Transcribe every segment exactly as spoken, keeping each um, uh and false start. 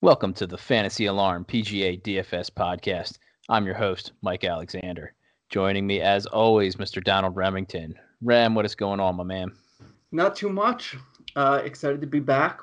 Welcome to the Fantasy Alarm P G A D F S podcast. I'm your host, Mike Alexander. Joining me, as always, Mister Donald Remington. Rem, what is going on, my man? Not too much. Uh, excited to be back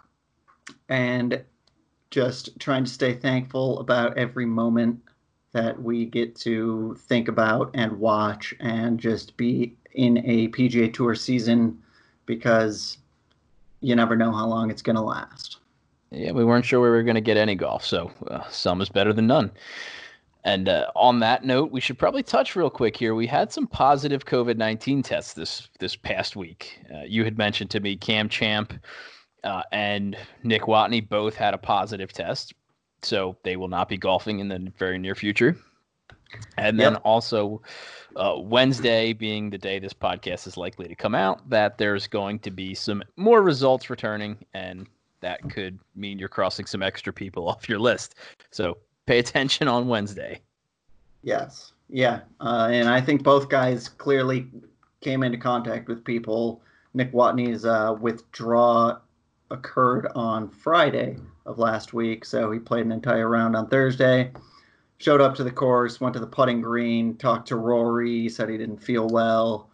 and just trying to stay thankful about every moment that we get to think about and watch and just be in a P G A Tour season because you never know how long it's going to last. Yeah, we weren't sure we were going to get any golf, so uh, some is better than none. And uh, on that note, we should probably touch real quick here. We had some positive COVID nineteen tests this this past week. Uh, you had mentioned to me Cam Champ uh, and Nick Watney both had a positive test, so they will not be golfing in the very near future. And then yep. also uh, Wednesday being the day this podcast is likely to come out, that there's going to be some more results returning, and that could mean you're crossing some extra people off your list. So pay attention on Wednesday. Yes. Yeah. Uh, and I think both guys clearly came into contact with people. Nick Watney's uh, withdrawal occurred on Friday of last week. So he played an entire round on Thursday, showed up to the course, went to the putting green, talked to Rory, said he didn't feel well.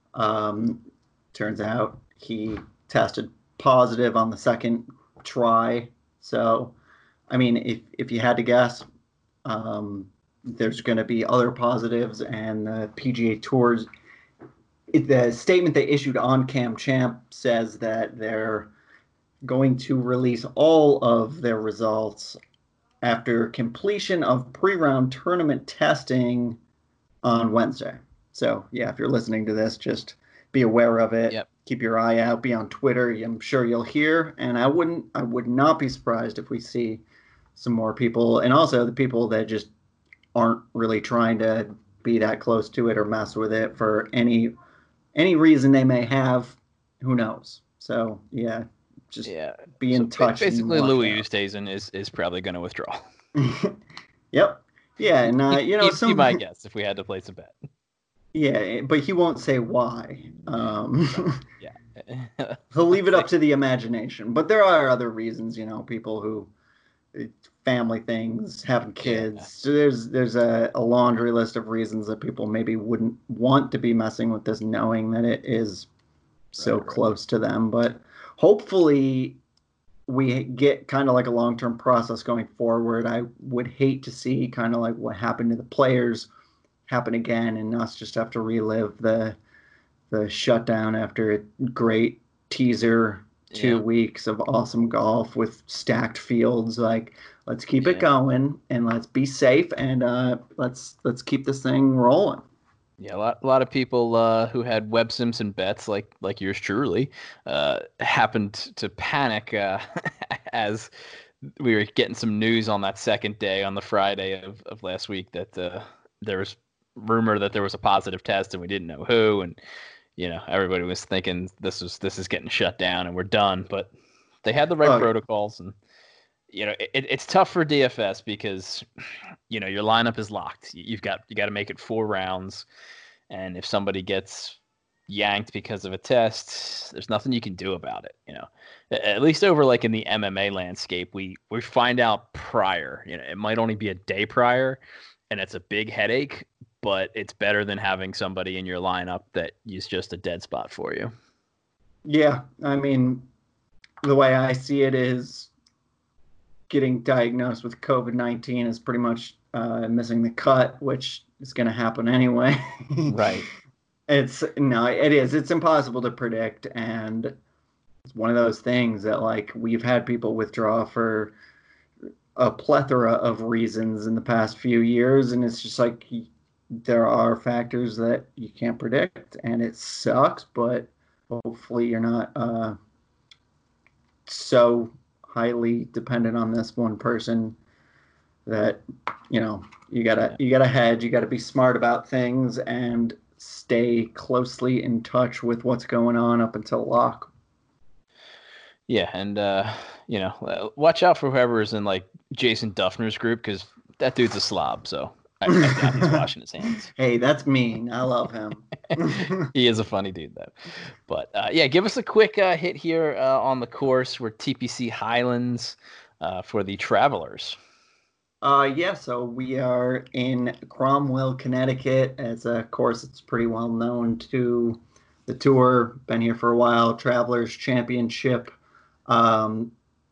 Um, turns out he tested positive on the second try. So, I mean, if, if you had to guess, um, there's going to be other positives, and the P G A Tours, it, the statement they issued on Cam Champ says that they're going to release all of their results after completion of pre-round tournament testing on Wednesday. So, yeah, if you're listening to this, just be aware of it. Yep. Keep your eye out. Be on Twitter. I'm sure you'll hear. And I wouldn't, I would not be surprised if we see some more people, and also the people that just aren't really trying to be that close to it or mess with it for any any reason they may have. Who knows? So yeah, just yeah. be in so touch. Basically, Louis Oosthuizen is is probably going to withdraw. Yep. Yeah, and uh, you know, he, some he might guess if we had to place a bet. Yeah, but he won't say why. Um, yeah. He'll leave it up to the imagination. But there are other reasons, you know, people who, family things, having kids. Yeah. So there's there's a, a laundry list of reasons that people maybe wouldn't want to be messing with this, knowing that it is so right, close right. to them. But hopefully we get kind of like a long-term process going forward. I would hate to see kind of like what happened to the players happen again, and us just have to relive the the shutdown after a great teaser two yeah. weeks of awesome golf with stacked fields. Like, let's keep yeah. it going, and let's be safe, and uh, let's let's keep this thing rolling. Yeah, a lot a lot of people uh, who had Webb Simpson bets, like like yours truly, uh, happened to panic uh, as we were getting some news on that second day on the Friday of, of last week that uh, there was rumor that there was a positive test and we didn't know who, and you know everybody was thinking this was this is getting shut down and we're done. But they had the right oh. protocols, and you know it, it's tough for D F S because you know your lineup is locked. You've got you got to make it four rounds, and if somebody gets yanked because of a test, there's nothing you can do about it. You know, at least over like in the M M A landscape, we we find out prior. You know, it might only be a day prior, and it's a big headache. But it's better than having somebody in your lineup that is just a dead spot for you. Yeah, I mean, the way I see it is getting diagnosed with COVID nineteen is pretty much uh, missing the cut, which is going to happen anyway. Right. It's no, it is. It's impossible to predict, and it's one of those things that like we've had people withdraw for a plethora of reasons in the past few years, and it's just like there are factors that you can't predict, and it sucks, but hopefully you're not uh, so highly dependent on this one person that, you know, you gotta, you gotta hedge, you gotta be smart about things and stay closely in touch with what's going on up until lock. Yeah. And, uh, you know, watch out for whoever is in like Jason Duffner's group, because that dude's a slob. So I, I doubt he's washing his hands. Hey, that's mean. I love him. He is a funny dude, though. But, uh, yeah, give us a quick uh, hit here uh, on the course. We're T P C Highlands. uh, for the Travelers. Uh, yeah, so we are in Cromwell, Connecticut. As a course, it's pretty well known to the tour. Been here for a while. Travelers Championship. Um,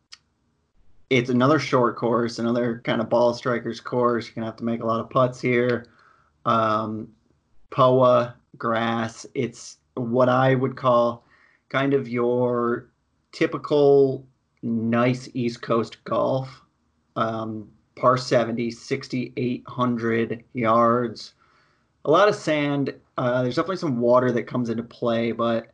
it's another short course, another kind of ball strikers course. You're gonna have to make a lot of putts here. Um, P O A grass. It's what I would call kind of your typical nice East Coast golf. Um, par seventy, sixty-eight hundred yards. A lot of sand. Uh, there's definitely some water that comes into play, but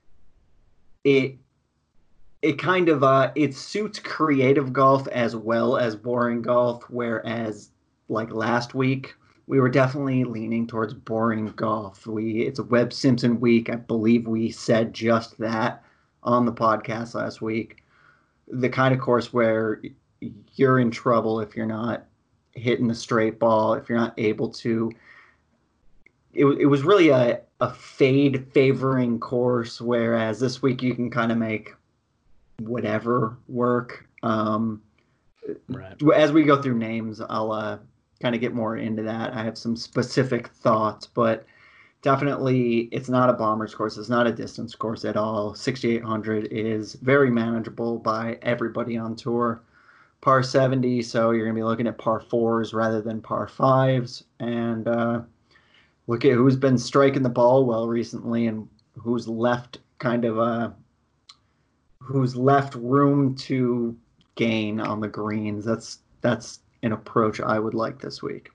it it kind of uh, it suits creative golf as well as boring golf. Whereas like last week, we were definitely leaning towards boring golf. We it's a Webb Simpson week. I believe we said just that on the podcast last week. The kind of course where you're in trouble if you're not hitting the straight ball, if you're not able to. It, it was really a, a fade favoring course, whereas this week you can kind of make whatever work. Um, Right. As we go through names, I'll uh, kind of get more into that. I have some specific thoughts, but definitely it's not a bombers course. It's not a distance course at all. sixty-eight hundred is very manageable by everybody on tour. Par seventy, so you're going to be looking at par fours rather than par fives. And uh, look at who's been striking the ball well recently and who's left kind of uh, who's left room to gain on the greens. That's that's an approach I would like this week.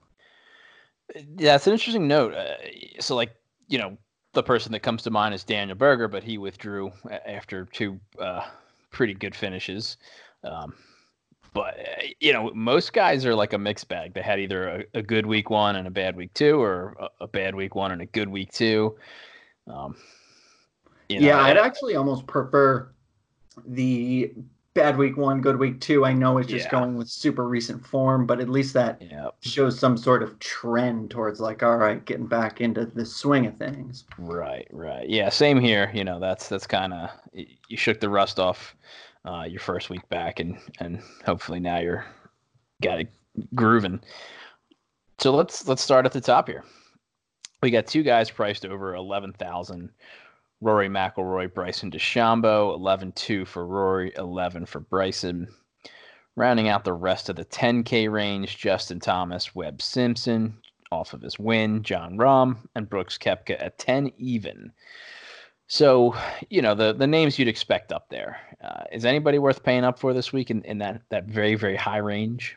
Yeah, it's an interesting note. Uh, so, like, you know, the person that comes to mind is Daniel Berger, but he withdrew after two uh, pretty good finishes. Um, but, uh, you know, most guys are like a mixed bag. They had either a, a good week one and a bad week two, or a, a bad week one and a good week two. Um, you know, yeah, I'd I, actually almost prefer the bad week one, good week two. I know it's just yeah, going with super recent form, but at least that yeah, shows some sort of trend towards like, all right, getting back into the swing of things. right, right. Yeah, same here. You know, that's that's kind of you shook the rust off uh, your first week back, and and hopefully now you're got it grooving. So let's let's start at the top here. We got two guys priced over eleven thousand. Rory McIlroy, Bryson DeChambeau, eleven two for Rory, eleven for Bryson. Rounding out the rest of the ten K range, Justin Thomas, Webb Simpson off of his win, Jon Rahm, and Brooks Koepka at ten even. So, you know, the the names you'd expect up there. Uh, is anybody worth paying up for this week in, in that, that very, very high range?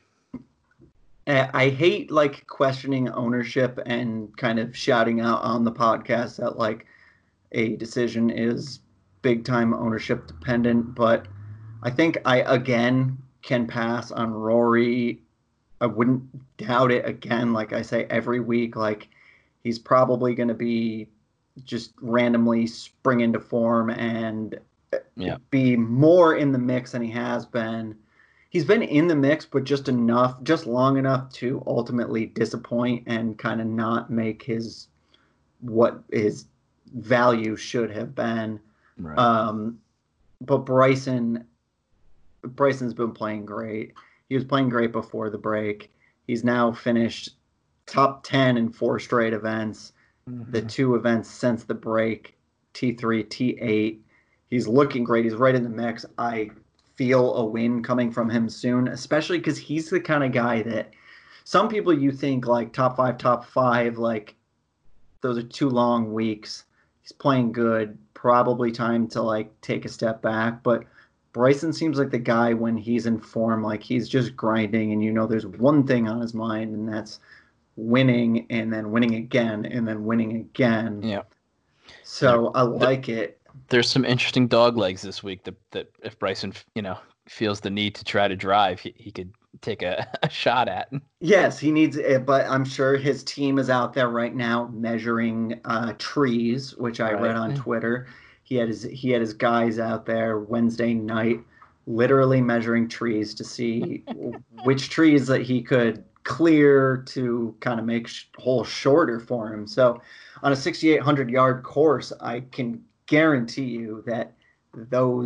I hate like questioning ownership and kind of shouting out on the podcast that like a decision is big time ownership dependent, but I think I again can pass on Rory. I wouldn't doubt it again. Like I say every week, like he's probably going to be just randomly spring into form and Yeah. be more in the mix than he has been. He's been in the mix, but just enough, just long enough to ultimately disappoint and kind of not make his what his value should have been. Right. Um, but Bryson, Bryson's been playing great. He was playing great before the break. He's now finished top ten in four straight events. Mm-hmm. The two events since the break, T three, T eight. He's looking great. He's right in the mix. I feel a win coming from him soon, especially because he's the kind of guy that some people you think like top five, top five, like those are two long weeks. He's playing good. Probably time to like take a step back. But Bryson seems like the guy when he's in form, like he's just grinding and you know there's one thing on his mind and that's winning and then winning again and then winning again. Yeah. So there, I like there, it. There's some interesting dog legs this week that, that if Bryson, you know, feels the need to try to drive, he, he could take a, a shot at. Yes, he needs it, but I'm sure his team is out there right now measuring uh, trees, which I right. read on Twitter. He had his he had his guys out there Wednesday night, literally measuring trees to see which trees that he could clear to kind of make sh- holes shorter for him. So, on a sixty-eight hundred yard course, I can guarantee you that those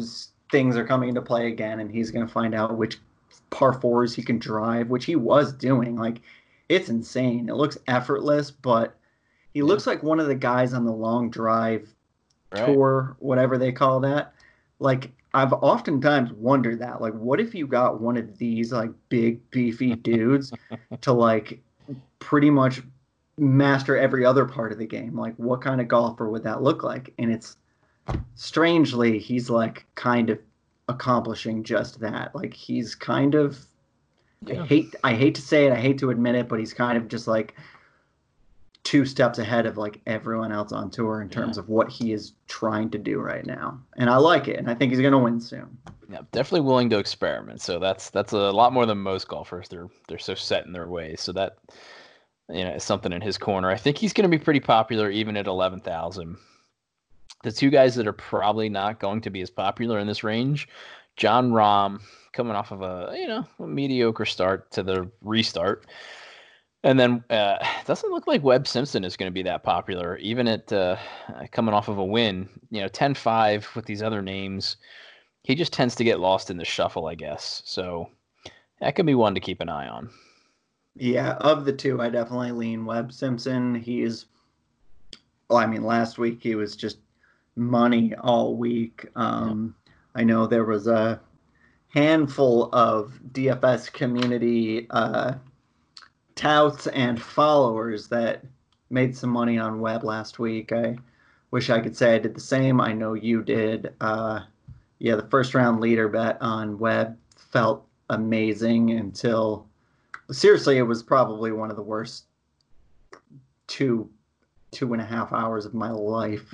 things are coming into play again, and he's going to find out which par fours he can drive, which he was doing. Like, it's insane. It looks effortless, but he yeah. looks like one of the guys on the long drive right. tour, whatever they call that. Like, I've oftentimes wondered that. Like, what if you got one of these, like, big, beefy dudes to, like, pretty much master every other part of the game? Like, what kind of golfer would that look like? And it's strangely, he's, like, kind of accomplishing just that. Like, he's kind of yeah. I hate I hate to say it, I hate to admit it, but he's kind of just like two steps ahead of like everyone else on tour in terms yeah. of what he is trying to do right now. And I like it, and I think he's going to win soon. Yeah, definitely willing to experiment. So that's that's a lot more than most golfers. They're they're so set in their ways. So that, you know, is something in his corner. I think he's going to be pretty popular even at eleven thousand. The two guys that are probably not going to be as popular in this range, Jon Rahm, coming off of a, you know, a mediocre start to the restart. And then uh, it doesn't look like Webb Simpson is going to be that popular, even at uh, coming off of a win. You know, ten five with these other names. He just tends to get lost in the shuffle, I guess. So that could be one to keep an eye on. Yeah, of the two, I definitely lean Webb Simpson. He's, well, I mean, last week he was just money all week. Um, yeah. I know there was a handful of D F S community uh, touts and followers that made some money on Webb last week. I wish I could say I did the same. I know you did. Uh, yeah, the first round leader bet on Webb felt amazing until, seriously, it was probably one of the worst two two and a half hours of my life.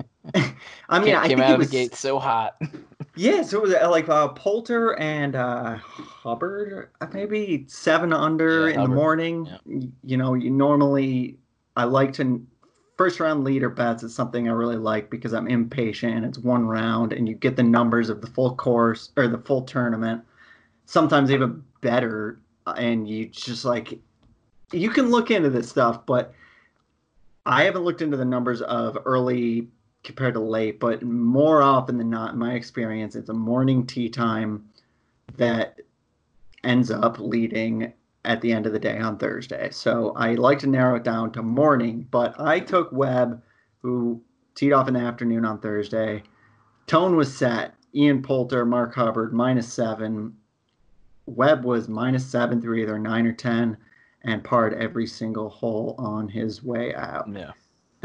I mean, Came I think out it of was the gate so hot. Yeah, so it was uh, like uh, Poulter and uh, Hubbard, uh, maybe seven under Yeah, in Hubbard. the morning. Yeah. You know, you normally, I like to, first round leader bets is something I really like because I'm impatient. It's one round and you get the numbers of the full course or the full tournament, sometimes even better. And you just like, you can look into this stuff, but I haven't looked into the numbers of early compared to late, but more often than not, in my experience, it's a morning tee time that ends up leading at the end of the day on Thursday. So I like to narrow it down to morning, but I took Webb, who teed off in the afternoon on Thursday. Tone was set. Ian Poulter, Mark Hubbard, minus seven. Webb was minus seven through either nine or ten, and parred every single hole on his way out. Yeah.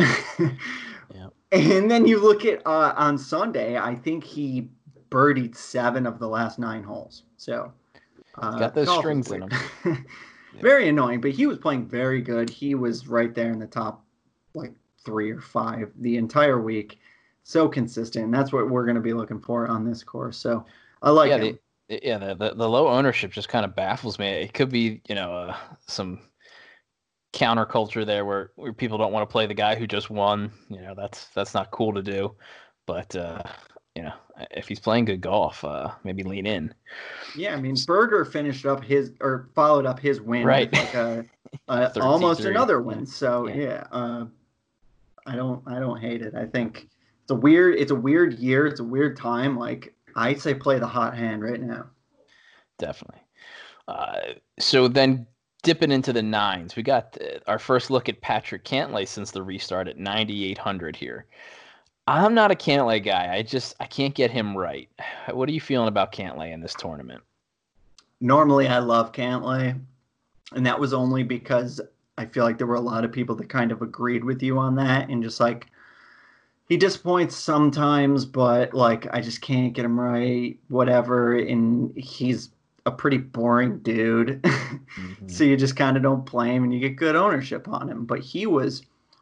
Yeah. And then you look at uh, on Sunday, I think he birdied seven of the last nine holes. So uh, got those strings in him. Very annoying, but he was playing very good. He was right there in the top like three or five the entire week. So consistent. And that's what we're going to be looking for on this course. So I like yeah, him. The, yeah, the, the the low ownership just kind of baffles me. It could be, you know, uh, some counterculture there where, where people don't want to play the guy who just won. You know, that's that's not cool to do. But uh, you know, if he's playing good golf, uh, maybe lean in. Yeah, I mean, Berger finished up his or followed up his win right. with like a, a almost another win. So yeah, yeah uh, I don't I don't hate it. I think it's a weird it's a weird year. It's a weird time. Like I'd say, play the hot hand right now. Definitely. Uh, so then. Dipping into the nines, we got our first look at Patrick Cantlay since the restart at ninety-eight hundred here. I'm not a Cantlay guy. I just I can't get him right. What are you feeling about Cantlay in this tournament? Normally, I love Cantlay, and that was only because I feel like there were a lot of people that kind of agreed with you on that, and just like he disappoints sometimes, but like I just can't get him right. Whatever, and he's a pretty boring dude. Mm-hmm. So you just kind of don't play him and you get good ownership on him. But he was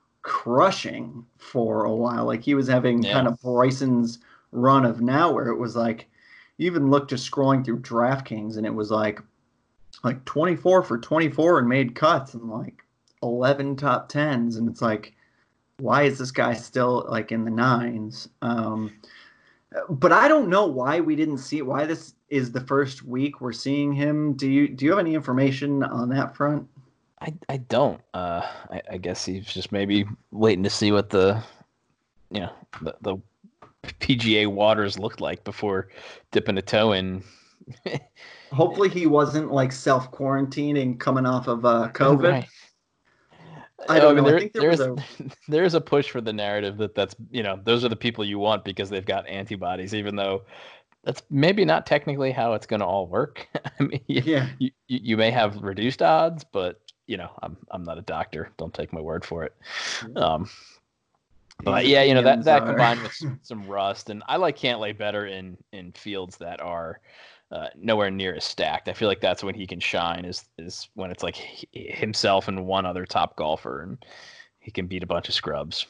crushing for a while. Like he was having yeah. kind of Bryson's run of now where it was like, you even looked just scrolling through DraftKings and it was like, like twenty-four for twenty-four and made cuts and like eleven top tens. And it's like, why is this guy still like in the nines? Um, But I don't know why we didn't see it. Why this is the first week we're seeing him. Do you do you have any information on that front? I, I don't. Uh, I, I guess he's just maybe waiting to see what the, you know, the, the P G A waters looked like before dipping a toe in. Hopefully he wasn't like self quarantining coming off of uh, COVID. Right. I I don't mean, know. I there think there was there's a there's a push for the narrative that that's you know those are the people you want because they've got antibodies, even though that's maybe not technically how it's going to all work. I mean, you, yeah. you you may have reduced odds, but you know, I'm I'm not a doctor. Don't take my word for it. Um, but His yeah, you know that opinions that are combined with some, some rust, and I like Cantlay better in in fields that are uh, nowhere near as stacked. I feel like that's when he can shine. Is is when it's like he, himself and one other top golfer, and he can beat a bunch of scrubs.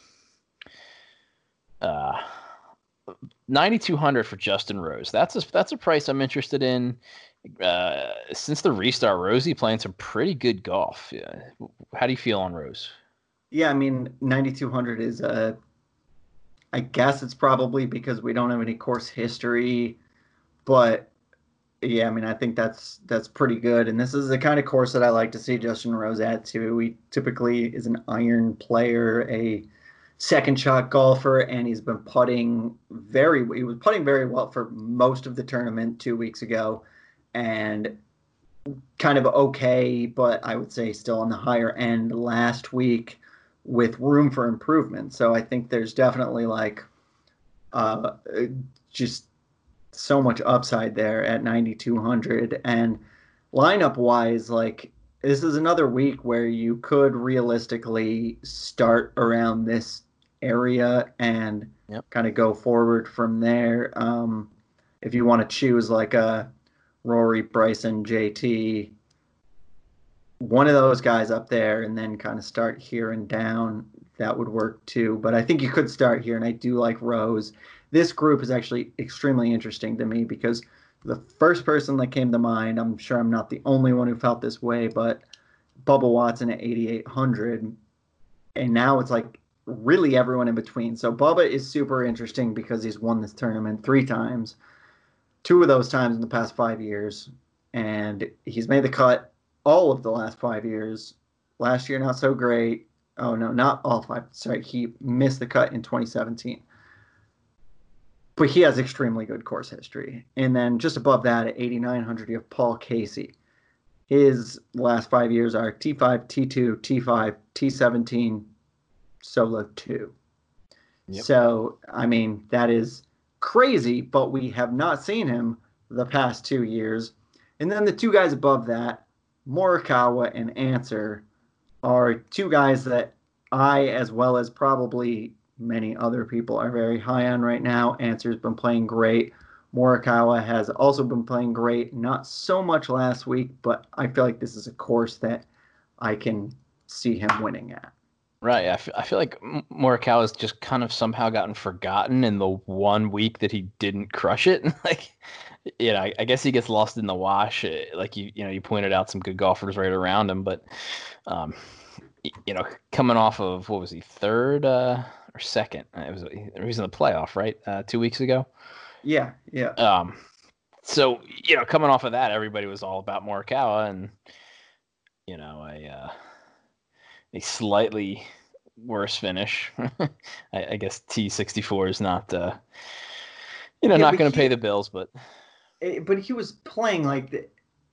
Uh, ninety-two hundred for Justin Rose. That's a that's a price I'm interested in. Uh, since the restart, Rosie playing some pretty good golf. Yeah. How do you feel on Rose? Yeah, I mean, ninety-two hundred is uh I guess it's probably because we don't have any course history, but yeah, I mean, I think that's that's pretty good. And this is the kind of course that I like to see Justin Rose at too. He typically is an iron player, a second shot golfer, and he's been putting very he was putting very well for most of the tournament two weeks ago, and kind of okay, but I would say still on the higher end last week with room for improvement. So I think there's definitely like uh, just so much upside there at ninety-two hundred. And lineup wise, like this is another week where you could realistically start around this area and Yep. kind of go forward from there. Um, if you want to choose like a Rory, Bryson, J T, one of those guys up there, and then kind of start here and down, that would work too. But I think you could start here, and I do like Rose. This group is actually extremely interesting to me because the first person that came to mind, I'm sure I'm not the only one who felt this way, but Bubba Watson at eighty-eight hundred. And now it's like really everyone in between. So Bubba is super interesting because he's won this tournament three times, two of those times in the past five years. And he's made the cut all of the last five years. Last year, not so great. Oh, no, not all five. Sorry, he missed the cut in twenty seventeen. But he has extremely good course history. And then just above that at eighty-nine hundred, you have Paul Casey. His last five years are T five, T two, T five, T seventeen, Solo two. Yep. So, I mean, that is crazy, but we have not seen him the past two years. And then the two guys above that, Morikawa and Answer, are two guys that I, as well as probably many other people, are very high on right now. Answer's been playing great. Morikawa has also been playing great. Not so much last week, but I feel like this is a course that I can see him winning at. Right. I feel, I feel like Morikawa has just kind of somehow gotten forgotten in the one week that he didn't crush it. Like, you know, I, I guess he gets lost in the wash. Like you, you know, you pointed out some good golfers right around him, but, um, you know, coming off of what was he third uh, or second? It was he was in the playoff, right? Uh, two weeks ago. Yeah, yeah. Um, so you know, coming off of that, everybody was all about Morikawa, and you know, I. Uh, a slightly worse finish. I, I guess T sixty-four is not, uh, you know, yeah, not going to pay the bills, but. But he was playing like the,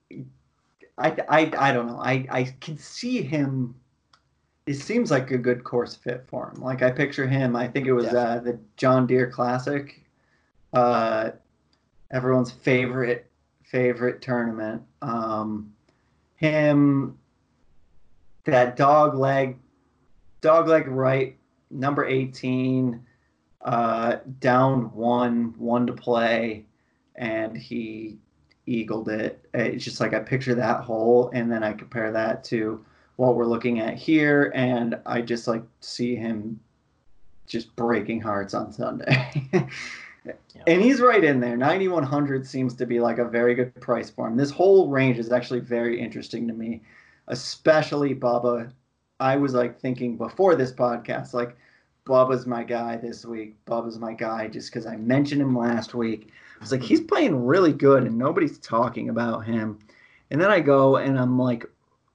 I, I, I don't know. I, I can see him. It seems like a good course fit for him. Like I picture him. I think it was uh, the John Deere Classic, uh, everyone's favorite favorite tournament. Um, him. That dog leg, dog leg right, number eighteen, uh, down one, one to play, and he eagled it. It's just like I picture that hole, and then I compare that to what we're looking at here, and I just like see him just breaking hearts on Sunday. Yeah. And he's right in there. ninety-one hundred seems to be like a very good price for him. This whole range is actually very interesting to me. Especially Bubba. I was like thinking before this podcast, like Bubba's my guy this week. Bubba's my guy just because I mentioned him last week. I was like, he's playing really good and nobody's talking about him. And then I go and I'm like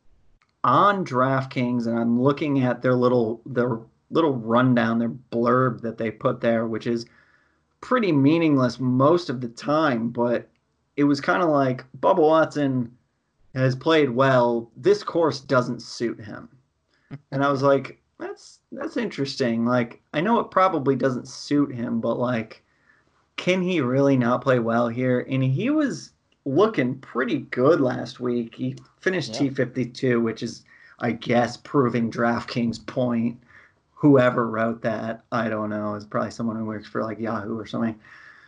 on DraftKings and I'm looking at their little their little rundown, their blurb that they put there, which is pretty meaningless most of the time, but it was kind of like Bubba Watson has played well. This course doesn't suit him. And I was like, that's that's interesting. Like, I know it probably doesn't suit him, but like, can he really not play well here? And he was looking pretty good last week. He finished Yeah. T fifty-two, which is, I guess, proving DraftKings point. Whoever wrote that, I don't know. It's probably someone who works for like Yahoo or something.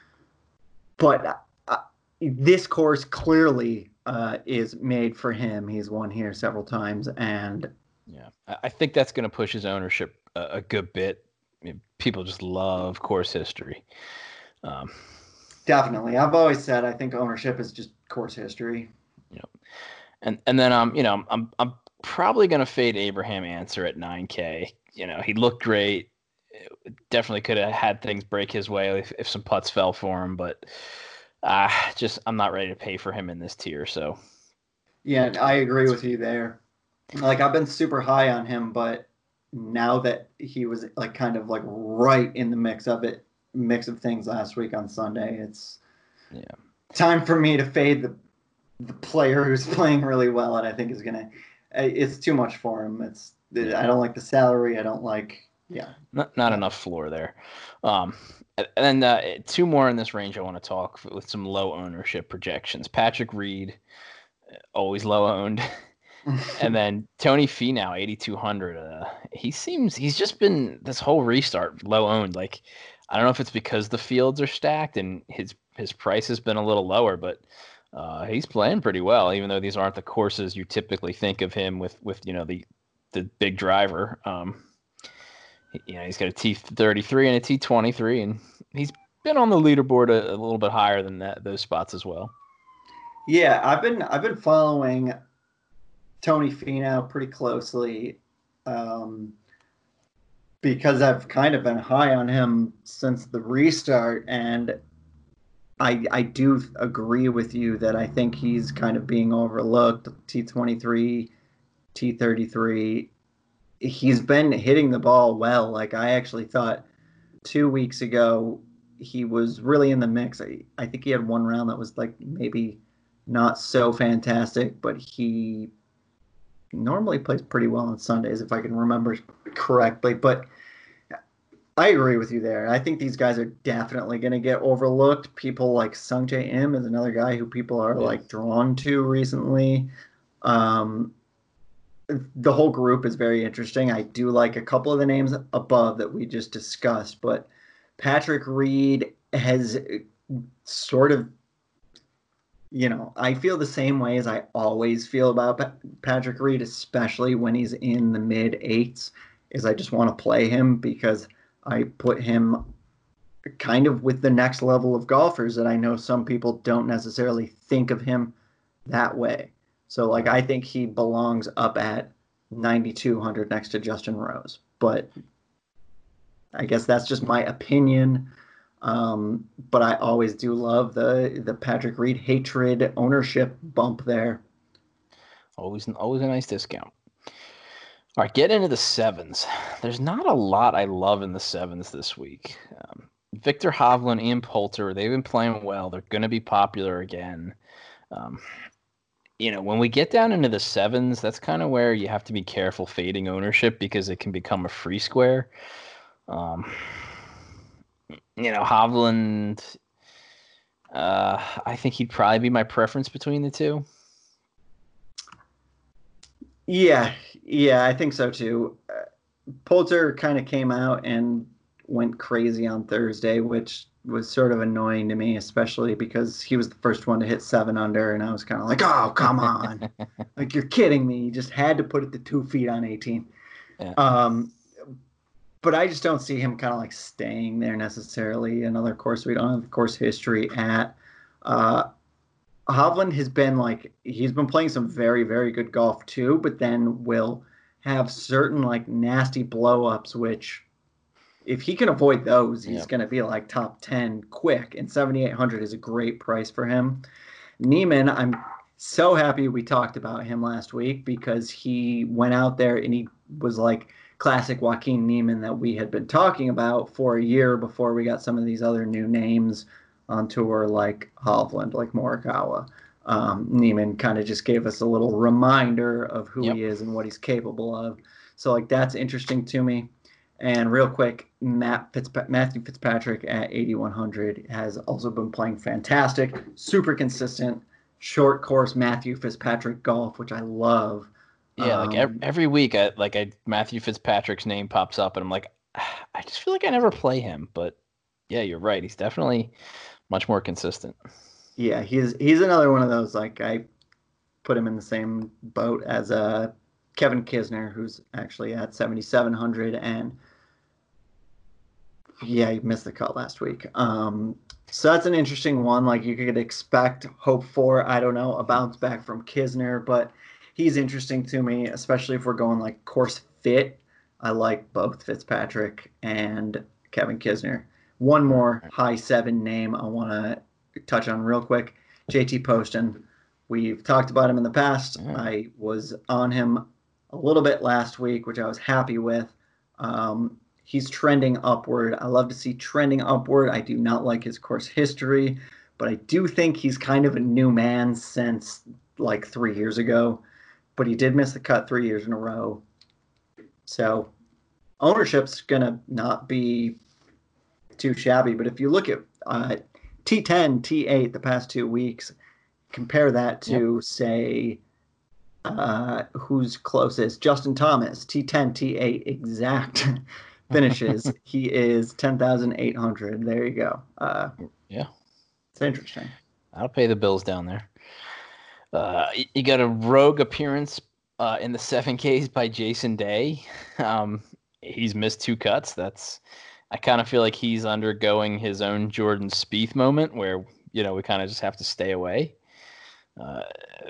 But uh, this course clearly uh, is made for him. He's won here several times, and yeah, I think that's going to push his ownership a, a good bit. I mean, people just love course history. Um, definitely, I've always said I think ownership is just course history. You know, and and then um, you know, I'm I'm probably going to fade Abraham Ancer at nine K. You know, he looked great. Definitely could have had things break his way if, if some putts fell for him, but uh, just I'm not ready to pay for him in this tier. So yeah, I agree with you there. Like I've been super high on him, but now that he was like kind of like right in the mix of it, mix of things last week on Sunday, it's yeah, time for me to fade the the player who's playing really well, and I think is gonna. It's too much for him. It's yeah. I don't like the salary. I don't like yeah. Not not yeah. enough floor there. Um, and then uh, two more in this range I want to talk with some low ownership projections. Patrick Reed, always low owned. And then Tony Finau, eighty-two hundred. Uh, he seems he's just been this whole restart low owned. Like, I don't know if it's because the fields are stacked and his his price has been a little lower, but uh, he's playing pretty well. Even though these aren't the courses you typically think of him with, with you know the the big driver. Um, you know, he's got a T thirty-three and a T twenty-three, and he's been on the leaderboard a, a little bit higher than that those spots as well. Yeah, I've been I've been following Tony Finau pretty closely um, because I've kind of been high on him since the restart, and I I do agree with you that I think he's kind of being overlooked. T twenty-three, T thirty-three, he's been hitting the ball well. Like I actually thought two weeks ago he was really in the mix. I, I think he had one round that was like maybe not so fantastic, but he normally plays pretty well on Sundays, if I can remember correctly. But I agree with you there. I think these guys are definitely going to get overlooked. People like Sungjae Im is another guy who people are yeah. like drawn to recently. Um, the whole group is very interesting. I do like a couple of the names above that we just discussed, but Patrick Reed has sort of, you know, I feel the same way as I always feel about Patrick Reed, especially when he's in the mid eights, is I just want to play him because I put him kind of with the next level of golfers that I know some people don't necessarily think of him that way. So, like, I think he belongs up at ninety-two hundred next to Justin Rose. But I guess that's just my opinion. Um, but I always do love the the Patrick Reed hatred ownership bump there. Always, always a nice discount. All right, get into the sevens. There's not a lot I love in the sevens this week. Um, Victor Hovland, Ian Poulter, they've been playing well. They're going to be popular again. Um, you know, when we get down into the sevens, that's kind of where you have to be careful fading ownership because it can become a free square. Um, you know, Hovland, uh, I think he'd probably be my preference between the two. Yeah, yeah, I think so too. Uh, Poulter kind of came out and went crazy on Thursday, which was sort of annoying to me, especially because he was the first one to hit seven under, and I was kind of like, oh, come on. Like, you're kidding me. You just had to put it to two feet on eighteen. Yeah. Um, but I just don't see him kind of like staying there necessarily. Another course we don't have course history at. Uh, Hovland has been like, he's been playing some very, very good golf too, but then will have certain like nasty blow-ups, which if he can avoid those, he's yeah. going to be like top ten quick, and seventy-eight hundred is a great price for him. Niemann, I'm so happy we talked about him last week because he went out there and he was like classic Joaquin Niemann that we had been talking about for a year before we got some of these other new names on tour, like Hovland, like Morikawa. Um, Niemann kind of just gave us a little reminder of who Yep. he is and what he's capable of. So, like, that's interesting to me. And real quick, Matt Fitzpa- Matthew Fitzpatrick at eighty-one hundred has also been playing fantastic, super consistent, short course Matthew Fitzpatrick golf, which I love. Yeah, like every, Um, every week, I like I Matthew Fitzpatrick's name pops up, and I'm like, I just feel like I never play him. But yeah, you're right. He's definitely much more consistent. yeah, he's he's another one of those. Like, I put him in the same boat as uh, Kevin Kisner, who's actually at seventy-seven hundred, and yeah, he missed the cut last week. Um, so that's an interesting one. Like, you could expect, hope for, I don't know, a bounce back from Kisner, but he's interesting to me, especially if we're going like course fit. I like both Fitzpatrick and Kevin Kisner. One more high seven name I want to touch on real quick. J T Poston. We've talked about him in the past. Yeah. I was on him a little bit last week, which I was happy with. Um, he's trending upward. I love to see trending upward. I do not like his course history, but I do think he's kind of a new man since like three years ago. But he did miss the cut three years in a row. So ownership's going to not be too shabby. But if you look at uh, T ten, T eight the past two weeks, compare that to, yep. say, uh, who's closest? Justin Thomas, T ten, T eight exact finishes. He is ten thousand eight hundred. There you go. Uh, yeah. It's interesting. I'll pay the bills down there. Uh, you got a rogue appearance uh, in the seven Ks by Jason Day. Um, he's missed two cuts. That's I kind of feel like he's undergoing his own Jordan Spieth moment where, you know, we kind of just have to stay away. Uh,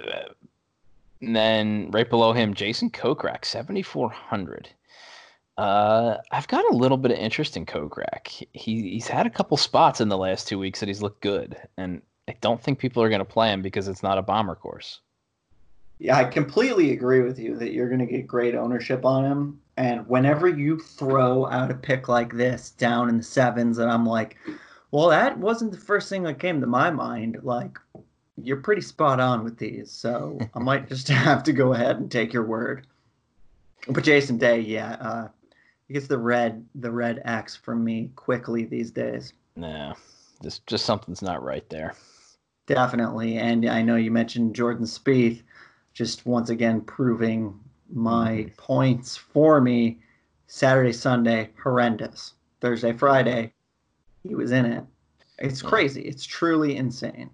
and then right below him, Jason Kokrak, seventy-four hundred. Uh, I've got a little bit of interest in Kokrak. He, he's had a couple spots in the last two weeks that he's looked good, and I don't think people are going to play him because it's not a bomber course. Yeah, I completely agree with you that you're going to get great ownership on him. And whenever you throw out a pick like this down in the sevens, and I'm like, well, that wasn't the first thing that came to my mind. Like, you're pretty spot on with these. So I might just have to go ahead and take your word. But Jason Day, yeah, uh, he gets the red, the red X from me quickly these days. No, just just something's not right there. Definitely, and I know you mentioned Jordan Spieth, just once again proving my mm-hmm. points for me. Saturday, Sunday, horrendous. Thursday, Friday, he was in it. It's crazy. It's truly insane.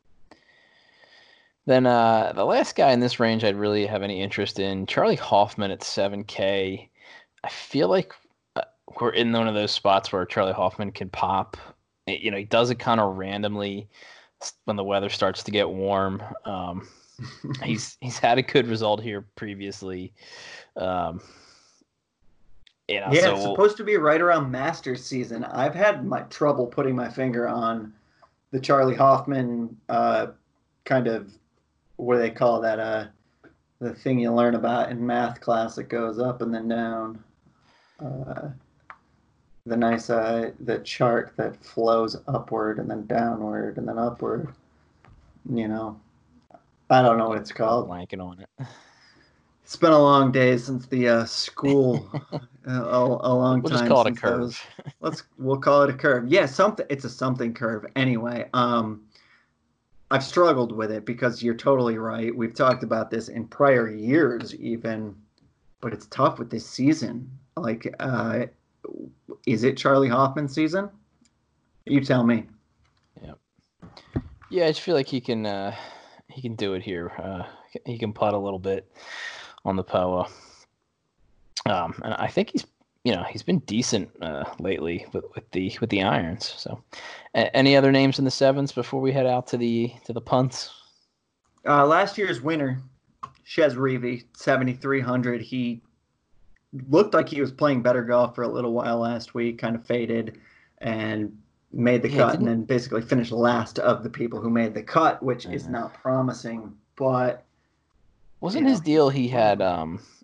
Then uh, the last guy in this range I'd really have any interest in, Charlie Hoffman at seven K. I feel like we're in one of those spots where Charlie Hoffman can pop. You know, he does it kind of randomly when the weather starts to get warm. Um, he's he's had a good result here previously. Um, you know, yeah, so it's supposed to be right around Masters season. I've had my trouble putting my finger on the Charlie Hoffman uh, kind of, what do they call that? Uh, the thing you learn about in math class that goes up and then down. Uh, the nice uh, the chart that flows upward and then downward and then upward. You know, I don't know what it's called. Blanking on it. It's been a long day since the uh, school. uh, a, a long we'll time. We'll just call since it a curve. Those, let's we'll call it a curve. Yeah, something. It's a something curve. Anyway, um, I've struggled with it because you're totally right. We've talked about this in prior years, even, but it's tough with this season. Like, uh, is it Charlie Hoffman season? You tell me. Yeah. Yeah, I just feel like he can uh, he can do it here. Uh, he can putt a little bit on the P O A. Um, and I think he's you know he's been decent uh, lately with, with the with the irons. So, a- any other names in the sevens before we head out to the to the punts? Uh, last year's winner, Chez Reavie, seventy-three hundred. He looked like he was playing better golf for a little while last week, kind of faded and made the Yeah, cut didn't- and then basically finished last of the people who made the cut, which is Uh-huh. not promising. But Wasn't you his know, deal he had um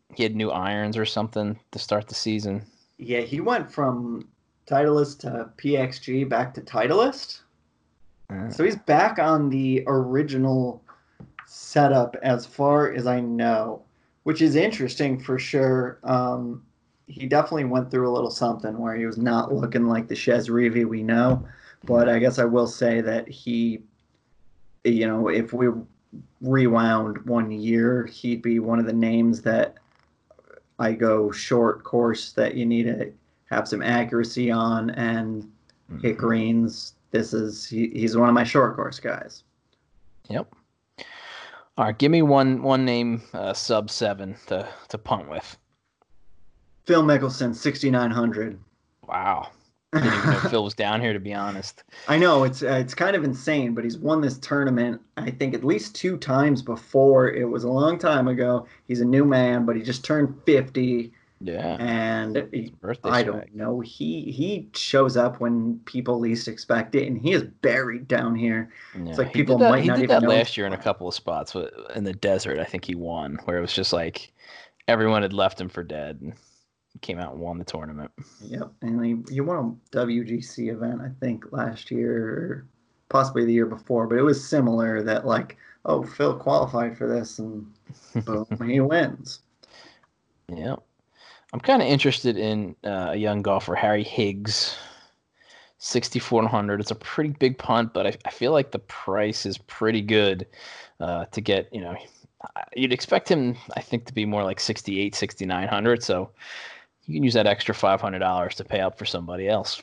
he had new irons or something to start the season. Yeah, he went from Titleist to P X G back to Titleist. Uh, So he's back on the original setup as far as I know, which is interesting for sure. Um, he definitely went through a little something where he was not looking like the Chez Reavie we know. But I guess I will say that he, you know, if we rewound one year, he'd be one of the names that I go short course that you need to have some accuracy on and hit greens. This is he, he's one of my short course guys. Yep. All right, give me one one name uh, sub seven to to punt with. Phil Mickelson, sixty-nine hundred. Wow. Didn't even know Phil was down here, to be honest. I know it's uh, it's kind of insane, but he's won this tournament I think at least two times before. It was a long time ago. He's a new man, but he just turned fifty. Yeah. And he, I swag. don't know. He he shows up when people least expect it, and he is buried down here. Yeah, it's like he people did that, might he not did even that know. last year in a couple of spots in the desert. I think he won, where it was just like everyone had left him for dead, and he came out and won the tournament. Yep, and he, he won a W G C event, I think, last year, or possibly the year before, but it was similar that, like, oh, Phil qualified for this, and boom, he wins. Yeah. I'm kind of interested in uh, a young golfer, Harry Higgs, sixty-four hundred. It's a pretty big punt, but I, I feel like the price is pretty good uh, to get, you know, you'd expect him, I think, to be more like sixty-eight, sixty-nine hundred. So you can use that extra five hundred dollars to pay up for somebody else.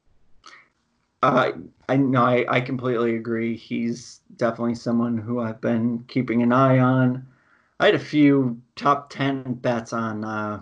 Uh, I know I, I completely agree. He's definitely someone who I've been keeping an eye on. I had a few top ten bets on uh,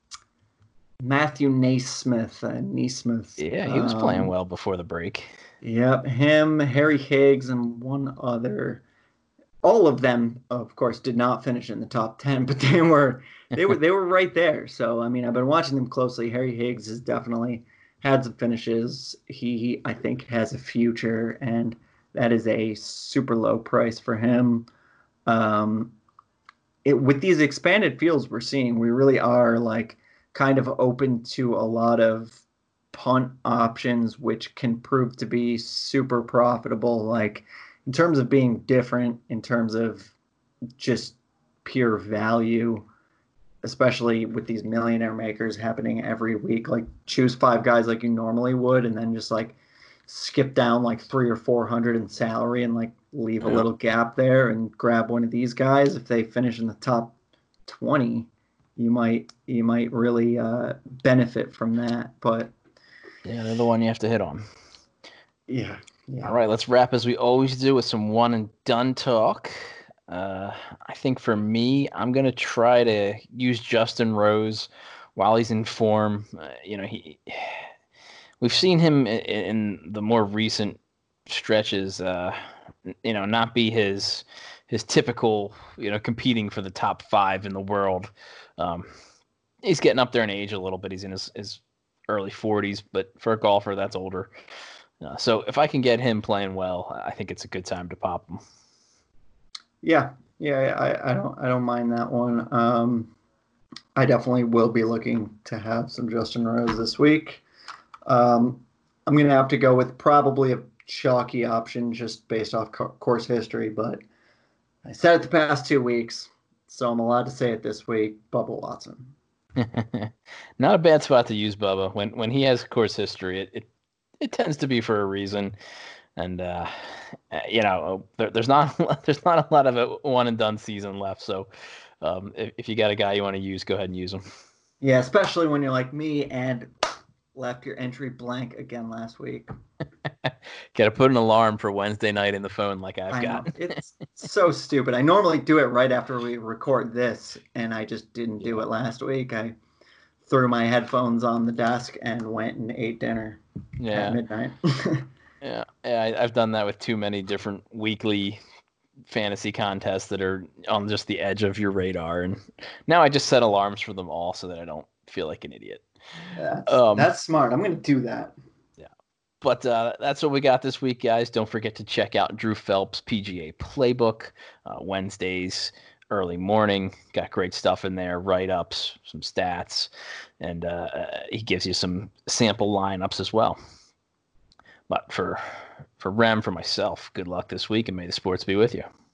Matthew Naismith. Uh, Naismith. Yeah, he was um, playing well before the break. Yep, him, Harry Higgs, and one other. All of them, of course, did not finish in the top ten, but they were they were they were right there. So I mean, I've been watching them closely. Harry Higgs has definitely had some finishes. He, I think, has a future, and that is a super low price for him. Um, it, with these expanded fields we're seeing, we really are like kind of open to a lot of punt options, which can prove to be super profitable. Like in terms of being different, in terms of just pure value, especially with these millionaire makers happening every week. Like choose five guys like you normally would, and then just like skip down like three or four hundred in salary and like leave a little gap there and grab one of these guys. If they finish in the top twenty, you might you might really uh, benefit from that. But yeah, they're the one you have to hit on. Yeah. yeah. All right, let's wrap as we always do with some one and done talk. Uh, I think for me, I'm gonna try to use Justin Rose while he's in form. Uh, you know, he we've seen him in, in the more recent stretches. Uh, you know, not be his his typical, you know, competing for the top five in the world. Um, he's getting up there in age a little bit. He's in his, his early forties, but for a golfer, that's older. Uh, so if I can get him playing well, I think it's a good time to pop him. Yeah, yeah, I, I don't I don't mind that one. Um, I definitely will be looking to have some Justin Rose this week. Um, I'm going to have to go with probably a chalky option just based off co- course history, but I said it the past two weeks, so I'm allowed to say it this week. Bubba Watson. Not a bad spot to use Bubba. When when he has course history, it it, it tends to be for a reason. And uh, you know, there, there's not there's not a lot of a one and done season left. So um, if, if you got a guy you want to use, go ahead and use him. Yeah, especially when you're like me and left your entry blank again last week. Got to put an alarm for Wednesday night in the phone like I've I got. Know. It's so stupid. I normally do it right after we record this, and I just didn't do yeah. it last week. I threw my headphones on the desk and went and ate dinner yeah. at midnight. yeah, yeah I, I've done that with too many different weekly fantasy contests that are on just the edge of your radar, and now I just set alarms for them all so that I don't feel like an idiot. That's, um, that's smart. I'm going to do that. Yeah. But uh, that's what we got this week, guys. Don't forget to check out Drew Phelps' P G A Playbook uh, Wednesdays. early morning. Got great stuff in there, write-ups, some stats, and uh, he gives you some sample lineups as well. But for for Rem, for myself, good luck this week, and may the sports be with you.